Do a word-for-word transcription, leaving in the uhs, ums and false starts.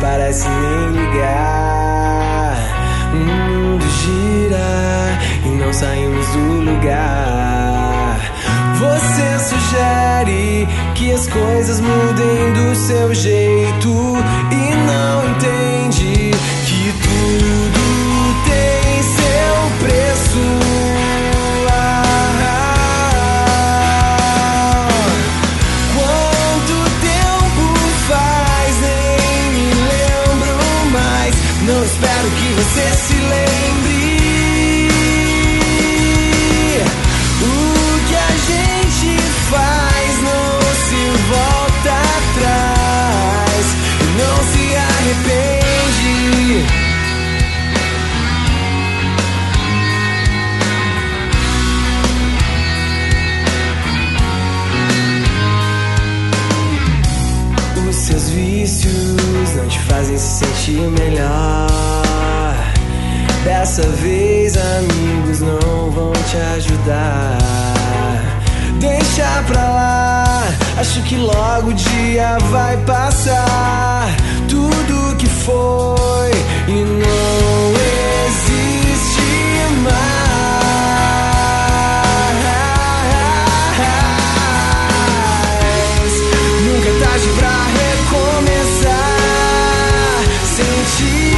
parece nem ligar. O mundo gira e não saímos do lugar. Você sugere que as coisas mudem do seu jeito e não entende que tudo tem seu preço. Ah, quanto tempo faz, nem me lembro mais. Não espero que você se lembre. Faz, não se volta atrás, não se arrepende. Os seus vícios não te fazem se sentir melhor. Dessa vez amigos não vão te ajudar. Deixa pra lá, acho que logo o dia vai passar. Tudo que foi e não existe mais. Nunca é tarde pra recomeçar. Sentir